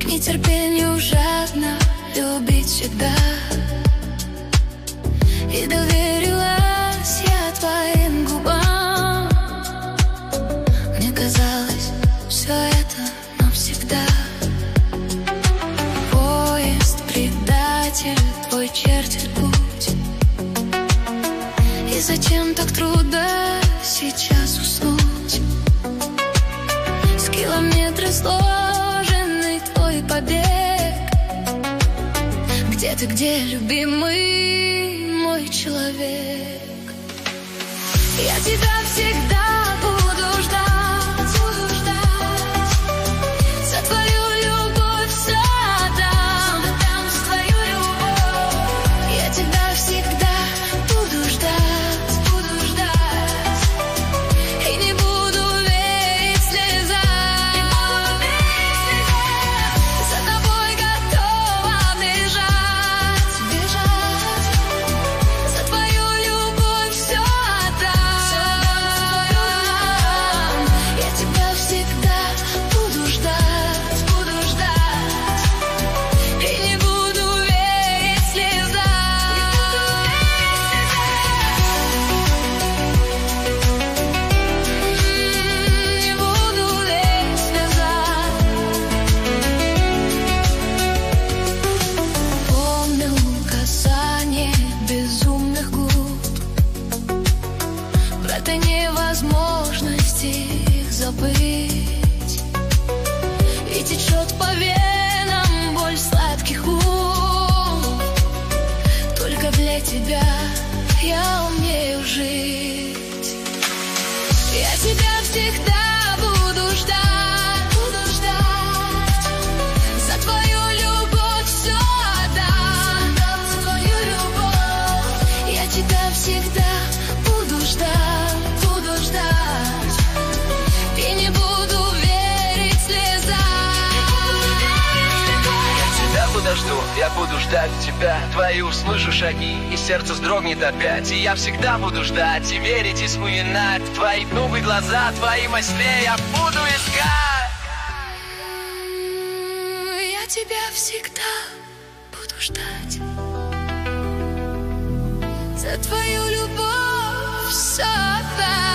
нетерпению жадно любить всегда. И доверилась я твоим губам. Мне казалось, все это навсегда. Поезд, предатель, твой чертит путь. И зачем так трудно сейчас уснуть? С километра сложенный твой побег. Где ты, где, любимый мой человек? Я тебя всегда буду ждать, за твою любовь все отдам, за твою любовь. Я тебя всегда буду ждать, и не буду верить слезам. За тобой готова бежать, за твою любовь все отдам. Я тебя всегда буду ждать, и не буду верить слезам. Не буду верить слезам. Помню касание безумных губ, про невозможности их забыть. И течет по венам боль сладких уст. Только для тебя я умею жить. Я тебя всегда буду ждать, за твою любовь все отдам, за твою любовь. Я тебя всегда буду ждать, и не буду верить слезам. Я тебя подожду, я буду ждать тебя. Твои услышу шаги, и сердце вздрогнет опять. И я всегда буду ждать, и верить, и вспоминать твои новые глаза, твои мысли я буду искать. Я тебя всегда буду ждать, за твою любовь все отдам.